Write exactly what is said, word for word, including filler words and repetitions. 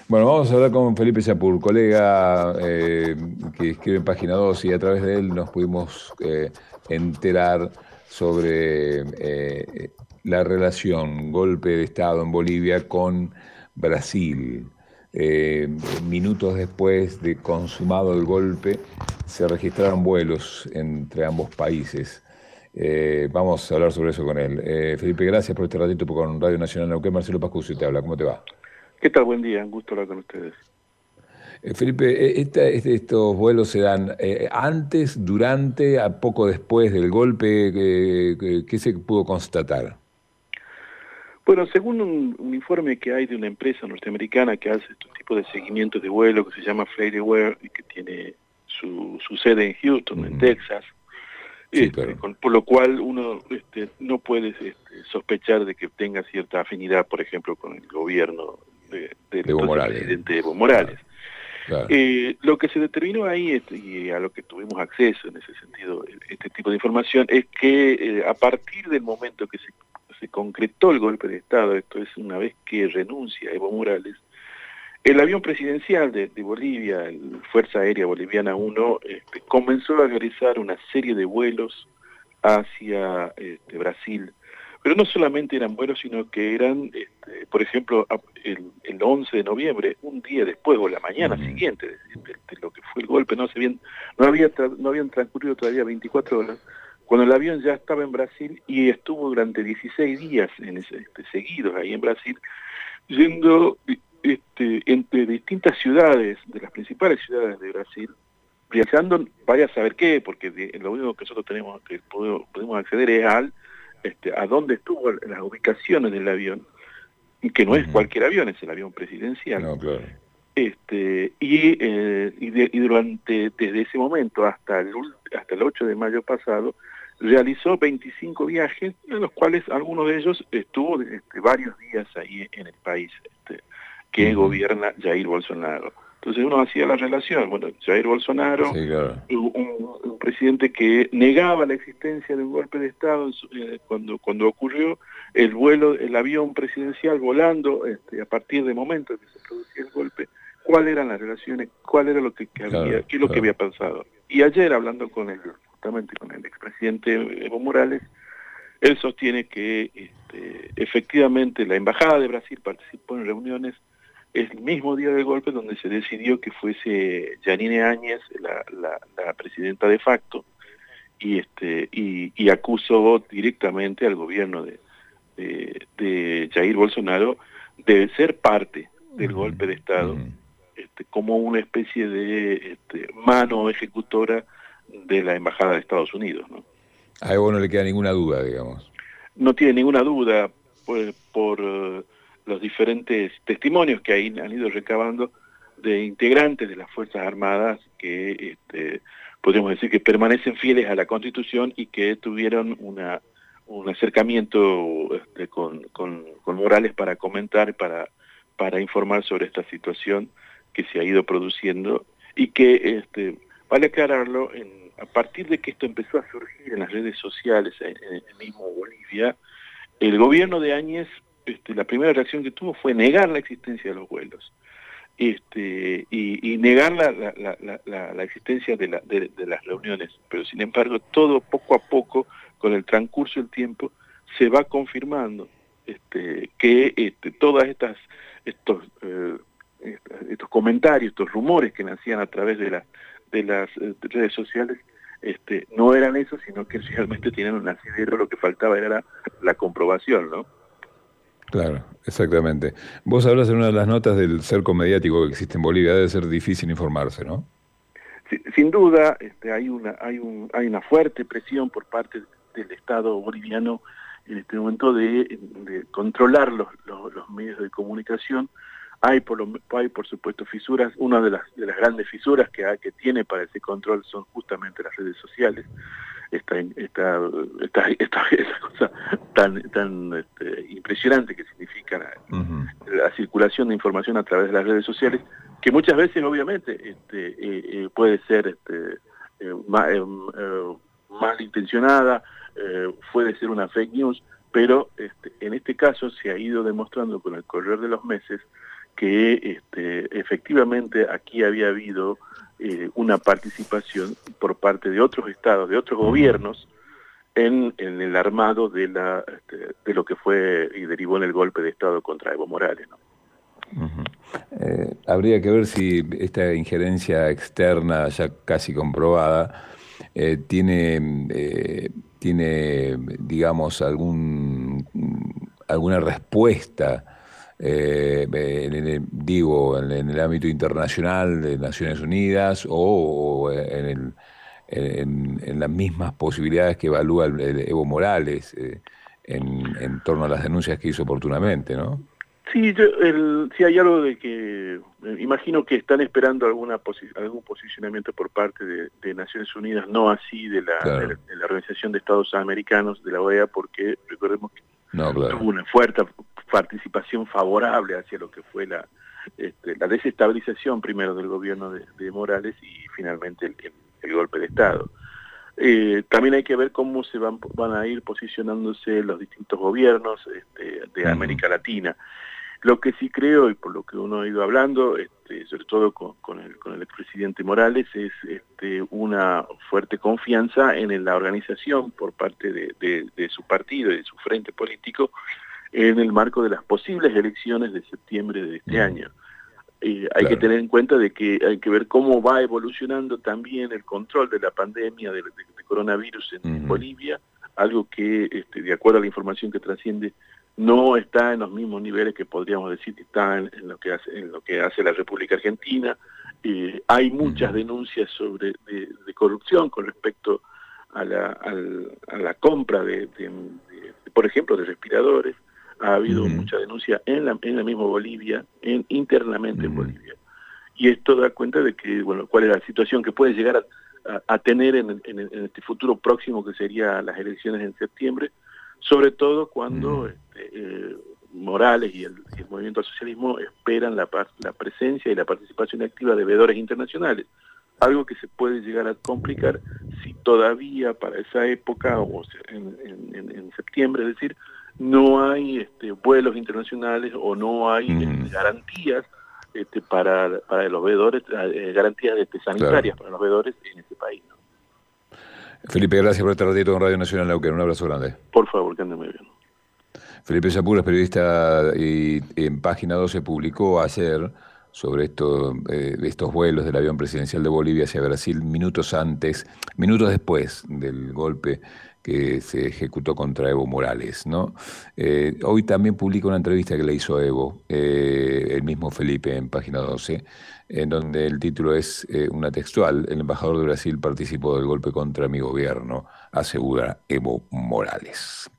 Bueno, vamos a hablar con Felipe Yapur, colega eh, que escribe en Página dos y a través de él nos pudimos eh, enterar sobre eh, la relación golpe de Estado en Bolivia con Brasil. Eh, minutos después de consumado el golpe, se registraron vuelos entre ambos países. Eh, vamos a hablar sobre eso con él. Eh, Felipe, gracias por este ratito con Radio Nacional Neuquén. Marcelo Pascucio te habla, ¿cómo te va? ¿Qué tal? Buen día, un gusto hablar con ustedes. Eh, Felipe, eh, esta- este- estos vuelos se dan eh, antes, durante, a poco después del golpe. Eh, que- ¿qué se pudo constatar? Bueno, según un, un informe que hay de una empresa norteamericana que hace este tipo de seguimiento de vuelo, que se llama FlightAware y que tiene su, su sede en Houston, en Ujú. Texas, Sí, este, claro. con- por lo cual uno este, no puede este, sospechar de que tenga cierta afinidad, por ejemplo, con el gobierno de- del De Evo entonces Morales. presidente Evo Claro, Morales. claro. Eh, lo que se determinó ahí, este, y a lo que tuvimos acceso en ese sentido, este tipo de información, es que eh, a partir del momento que se, se concretó el golpe de Estado, esto es una vez que renuncia Evo Morales, el avión presidencial de, de Bolivia, el Fuerza Aérea Boliviana uno, este, comenzó a realizar una serie de vuelos hacia este, Brasil. Pero no solamente eran vuelos, sino que eran, este, por ejemplo, el, el once de noviembre, un día después o la mañana Ujú. siguiente de, de- de lo que fue el golpe, no, se habían, no, había tra- no habían transcurrido todavía veinticuatro horas, cuando el avión ya estaba en Brasil y estuvo durante dieciséis días en ese, este, seguidos ahí en Brasil, yendo este, entre distintas ciudades, de las principales ciudades de Brasil, realizando, vaya a saber qué, porque de, lo único que nosotros tenemos que podemos, podemos acceder es al este, a dónde estuvo las ubicaciones del avión, y que no es Ujú. cualquier avión, es el avión presidencial. No, claro. Este, y, eh, y, de, y durante, desde ese momento hasta el, hasta el ocho de mayo pasado, realizó veinticinco viajes, en los cuales algunos de ellos estuvo este, varios días ahí en el país este, que Ujú. gobierna Jair Bolsonaro. Entonces uno hacía la relación, bueno, Jair Bolsonaro, Sí, claro. un, un presidente que negaba la existencia de un golpe de Estado eh, cuando, cuando ocurrió el vuelo, el avión presidencial volando este, a partir del momento en que se producía el golpe, cuáles eran las relaciones, cuál era lo que, que había, Claro, qué es lo que claro. había pasado. Y ayer hablando con el, justamente con el expresidente Evo Morales, él sostiene que este, efectivamente la Embajada de Brasil participó en reuniones el mismo día del golpe donde se decidió que fuese Yanine Áñez la, la, la presidenta de facto y, este, y, y acusó directamente al gobierno de, de, de Jair Bolsonaro de ser parte del Ujú. golpe de Estado Ujú. este, como una especie de este, mano ejecutora de la Embajada de Estados Unidos, ¿no? A Evo no le queda ninguna duda, digamos. No tiene ninguna duda por, por uh, los diferentes testimonios que ahí han ido recabando de integrantes de las Fuerzas Armadas que este, podríamos decir que permanecen fieles a la Constitución y que tuvieron una, un acercamiento este, con, con, con Morales para comentar, para, para informar sobre esta situación que se ha ido produciendo y que, este, vale aclararlo, en, a partir de que esto empezó a surgir en las redes sociales, en, en el mismo Bolivia, el gobierno de Áñez, este, la primera reacción que tuvo fue negar la existencia de los vuelos este, y, y negar la, la, la, la, la existencia de, la, de, de las reuniones. Pero sin embargo, todo poco a poco, con el transcurso del tiempo, se va confirmando este, que este, todas estas estos eh, estos comentarios, estos rumores que nacían a través de, la, de las eh, redes sociales, este, no eran eso, sino que realmente tenían un asidero, lo que faltaba era la, la comprobación, ¿no? Claro, exactamente. Vos hablas en una de las notas del cerco mediático que existe en Bolivia. Debe ser difícil informarse, ¿no? Sí, sin duda, este, hay una hay un hay una fuerte presión por parte del Estado boliviano en este momento de, de controlar los, los, los medios de comunicación. Hay por, lo, hay por supuesto fisuras. Una de las de las grandes fisuras que, hay, que tiene para ese control son justamente las redes sociales. Esta esta esta, esta, esta cosa tan tan este, impresionante que significa la, Ujú. la circulación de información a través de las redes sociales, que muchas veces obviamente este, eh, eh, puede ser este, eh, ma, eh, eh, malintencionada, eh, puede ser una fake news, pero este, en este caso se ha ido demostrando con el correr de los meses que este, efectivamente aquí había habido eh, una participación por parte de otros estados, de otros gobiernos, en, en el armado de, la, este, de lo que fue y derivó en el golpe de Estado contra Evo Morales, ¿no? Uh-huh. eh, habría que ver si esta injerencia externa ya casi comprobada eh, tiene, eh, tiene, digamos, algún, alguna respuesta, eh, en el, digo, en, en el ámbito internacional de Naciones Unidas o, o en, el, en, en las mismas posibilidades que evalúa el, el Evo Morales eh, en, en torno a las denuncias que hizo oportunamente, ¿no? Sí, yo, el, sí hay algo de que, eh, imagino que están esperando alguna posi algún posicionamiento por parte de, de Naciones Unidas, no así de la, Claro. de la, de la Organización de Estados Americanos, de la O E A, porque recordemos que no, claro. tuvo una fuerte participación favorable hacia lo que fue la, este, la desestabilización primero del gobierno de, de Morales y finalmente el, el, el golpe de Estado. Eh, también hay que ver cómo se van, van a ir posicionándose los distintos gobiernos este, de América uh-huh. Latina. Lo que sí creo, y por lo que uno ha ido hablando, este, sobre todo con, con, el, con el expresidente Morales, es este, una fuerte confianza en la organización por parte de, de, de su partido y de su frente político en el marco de las posibles elecciones de septiembre de este año. Eh, hay claro. que tener en cuenta de que hay que ver cómo va evolucionando también el control de la pandemia de, de, de coronavirus en, uh-huh. en Bolivia, algo que, este, de acuerdo a la información que trasciende, no está en los mismos niveles que podríamos decir que está en, en lo que hace en lo que hace la República Argentina. Eh, hay muchas uh-huh. denuncias sobre de, de corrupción con respecto a la, al, a la compra de, de, de, de, por ejemplo, de respiradores. Ha habido uh-huh. mucha denuncia en la, en la misma Bolivia, en, internamente uh-huh. en Bolivia. Y esto da cuenta de que, bueno, cuál es la situación que puede llegar a, a, a tener en, en, en este futuro próximo, que serían las elecciones en septiembre, sobre todo cuando uh-huh. este, eh, Morales y el, y el movimiento al socialismo esperan la, la presencia y la participación activa de veedores internacionales, algo que se puede llegar a complicar si todavía para esa época, o en, en, en septiembre, es decir, no hay este, vuelos internacionales o no hay uh-huh. este, garantías este, para, para los veedores, eh, garantías este, sanitarias claro. para los veedores en este país, ¿no? Felipe, gracias por este ratito en Radio Nacional Neuquén. Un abrazo grande. Por favor, que ande muy bien. Felipe Zapura es periodista y en Página doce publicó ayer sobre esto, eh, estos vuelos del avión presidencial de Bolivia hacia Brasil minutos antes, minutos después del golpe que se ejecutó contra Evo Morales, ¿no? Eh, hoy también publica una entrevista que le hizo Evo, eh, el mismo Felipe en Página doce, en donde el título es eh, una textual: el embajador de Brasil participó del golpe contra mi gobierno, asegura Evo Morales.